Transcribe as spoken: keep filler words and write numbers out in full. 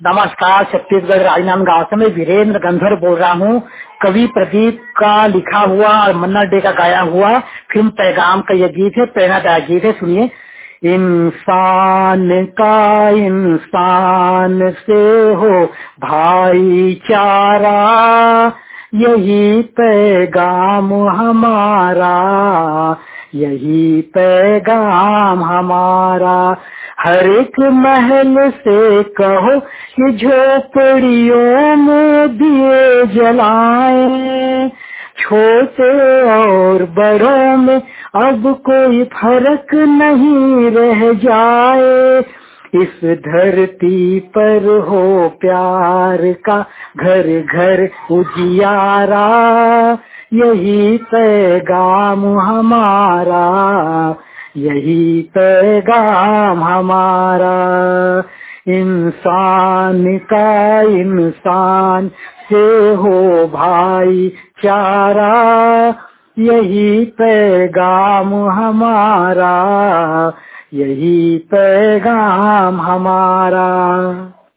नमस्कार। छत्तीसगढ़ राजनांदगांव से मैं वीरेंद्र गंधर बोल रहा हूँ। कवि प्रदीप का लिखा हुआ और मन्ना डे का गाया हुआ फिल्म पैगाम का यह गीत है, प्रेरणादायक गीत है। सुनिए। इंसान का इंसान से हो भाईचारा, यही पैगाम हमारा, यही पैगाम हमारा। हर एक महल से कहो कि झोपड़ियों में दिए जलाएं, छोटे और बड़ों में अब कोई फर्क नहीं रह जाए। इस धरती पर हो प्यार का घर घर उजियारा, यही पैगाम हमारा, यही पैगाम हमारा। इंसान का इंसान से हो भाईचारा, यही पैगाम हमारा, यही पैगाम हमारा।